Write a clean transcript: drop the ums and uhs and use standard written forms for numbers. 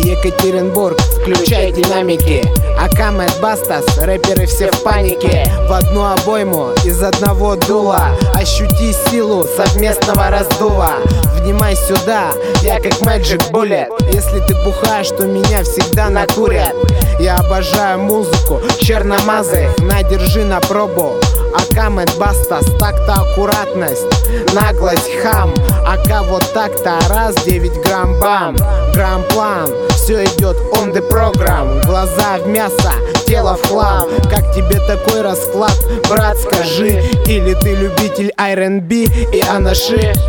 Екатеринбург, включай динамики. АК Мэд Бастас, рэперы все в панике. В одну обойму из одного дула. Ощути силу совместного раздува. Внимай сюда, я как Magic Bullet. Если ты бухаешь, то меня всегда накурят. Я обожаю музыку, черномазых, надержи на пробу. АК Мэд Бастас, так-то аккуратность, наглость, хам. АК вот так-то, раз, 9 грамм, бам. Грамм-план, все идет on the program. Глаза в мясо, тело в хлам. Как тебе такой расклад, брат, скажи? Или ты любитель R&B и анаши?